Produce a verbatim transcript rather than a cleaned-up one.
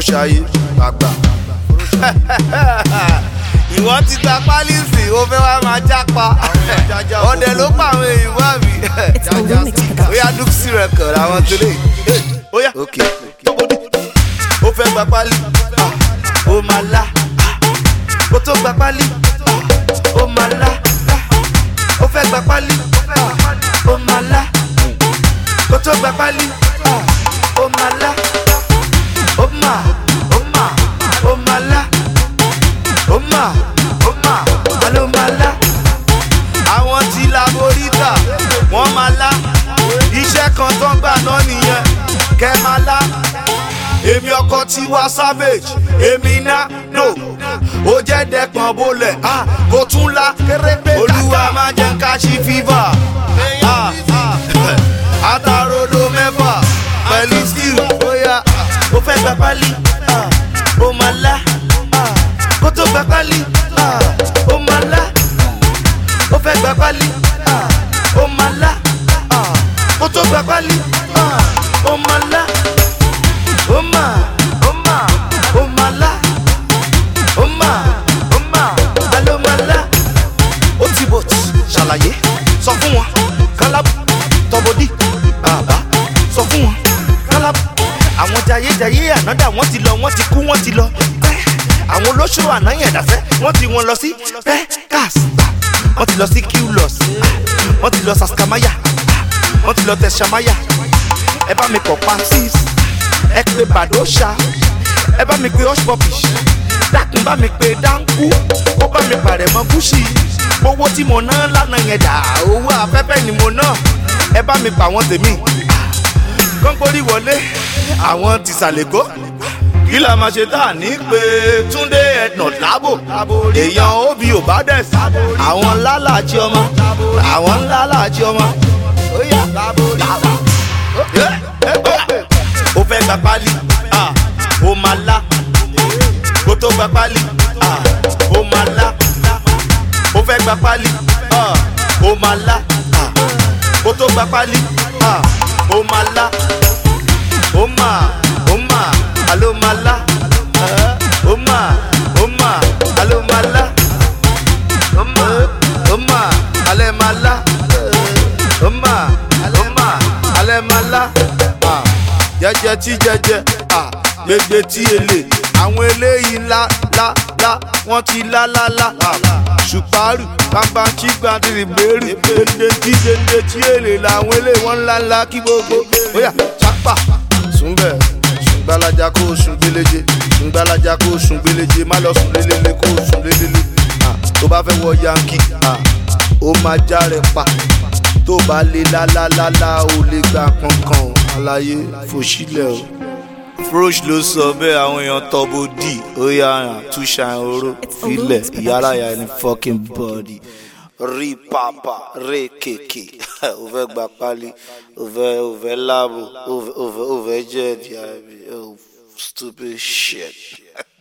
Foroṣayé àgbà. Ìwọ ti gba pálí sí o fẹ́ wá máa jápa. Ọdẹ ló pa àwọn èèyàn wá mi. Oya Duxi record àwọn tó lè. Oya ó fẹ́ gba pálí. Ó máa lá. Ó tó gba pálí. Ó máa lá. Ó fẹ́ gba pálí. Ó máa lá. Ó tó gba pálí. Ó máa lá. Ó máa. Ó máa. Ó máa lá. Ó máa. Ó máa. Àló máa lá. Àwọn tí laborítà wọ́n máa lá. Iṣẹ́ kan tó ń gbà náà nìyẹn. Kẹ́ máa lá. Èmi ọkọ Tiwa Savage, èmi ná no. Ó jẹ́ dẹ́pọ̀n bolẹ̀, kò tún la. Olúwa máa jẹ́ ká ṣí fífà. Àtàròdò mẹ́fà pẹ̀lú skill. Bóyá ó fẹ́ gba pálí, ó máa lá. Kó tó gba pálí, ó máa lá. Ó fẹ́ gba pálí, ó máa lá. Kó tó gba pálí, ó máa lá. Oma, oma, oma la, oma, oma, alo ma la. Ó ti bò tí ṣàlàyé, sọ fún wọn, kálábù, tọbọdí, bàbá, sọ fún wọn, kálábù. Àwọn jayéjayé ànádà wọ́n ti lọ, wọ́n ti kú, wọ́n ti lọ. Àwọn olóṣù ànáyẹ̀dàfẹ́, wọ́n ti wọn lọ sí Pecas, wọ́n ti lọ sí Qlos, wọ́n ti lọ Saskamaya, wọ́n ti lọ Tẹ̀sàmáyà. Ẹ bá mi kọ̀ pa six. Ẹ pé Badosha, ẹ bá mi pé Hush Puppies, dákun bá mi pé Dánkù, ó bá mi pàrẹ̀ mọ́ Gucci. Owó tí mo ná lánàá yẹn dà, owó afẹ́fẹ́ ni mo ná. Ẹ bá mi pa àwọn tèmi, kọ́ńkórí wọlé, àwọn ti sàlẹ̀kó. Kí la máa ṣe tá à ní pé Túndé ẹ̀nà lábò, èèyàn Obi Obades, àwọn lálàájí ọmọ, àwọn lálàájí ọmọ. Ó yá lábò lábò. Ó fẹ́ gba pálí, ó máa lá. Kó tó gba pálí, ó máa lá. Ó fẹ́ gba pálí, ó máa lá. Kó tó gba pálí, ó máa lá. Ó máa, ó máa, àló máa lá. Ó máa, ó máa, àló máa lá. Ó máa, ó máa, àlẹ́ máa lá. Ó máa, ó máa, àlẹ́ máa lá. Jẹ́jẹ́ tí jẹ́jẹ́, gbègbè tí èlé, àwọn eléyìí ńlá lá lá, wọ́n ti lá lá lá. Ṣùpárù, bàbá tí gbàdúrà bèrè, dèndé tí dèndé tí èlé làwọn eléyìí wọ́n ńlá ńlá kí gbogbo. Bóyá chápà, súnbẹ̀, ṣùgbàlájà kó sùn gbéléje, ṣùgbàlájà kó sùn gbéléje, má lọ sùn lélele kó sùn lélele. Tó bá fẹ́ wọ yankí, ó máa já rẹ̀ pa. Tó bá lé lálálálá ó lè gba kankan àlàyé fòṣìlẹ̀ o. Frosh ló sọ bẹ́ẹ̀ àwọn èèyàn tọ́bọ̀ dì ó yára túṣà oró filẹ̀ ìyárayà ní fucking body. Rí pàpà ré kèké ó fẹ́ gba pálí ó fẹ́ ó fẹ́ láàbò ó fẹ́ jẹ́ ẹ̀dì àbí oh stupid shit.